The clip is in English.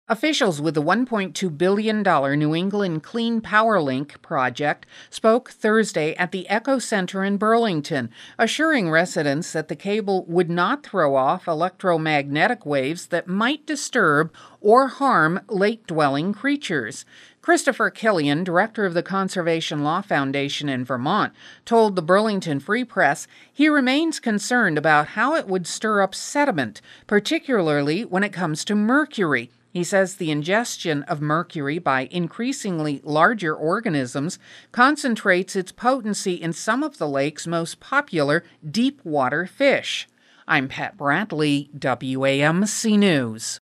Officials with the $1.2 billion New England Clean Power Link project spoke Thursday at the Echo Center in Burlington, assuring residents that the cable would not throw off electromagnetic waves that might disturb or harm lake-dwelling creatures. Christopher Killian, director of the Conservation Law Foundation in Vermont, told the Burlington Free Press he remains concerned about how it would stir up sediment, particularly when it comes to mercury. He says the ingestion of mercury by increasingly larger organisms concentrates its potency in some of the lake's most popular deep water fish. I'm Pat Bradley, WAMC News.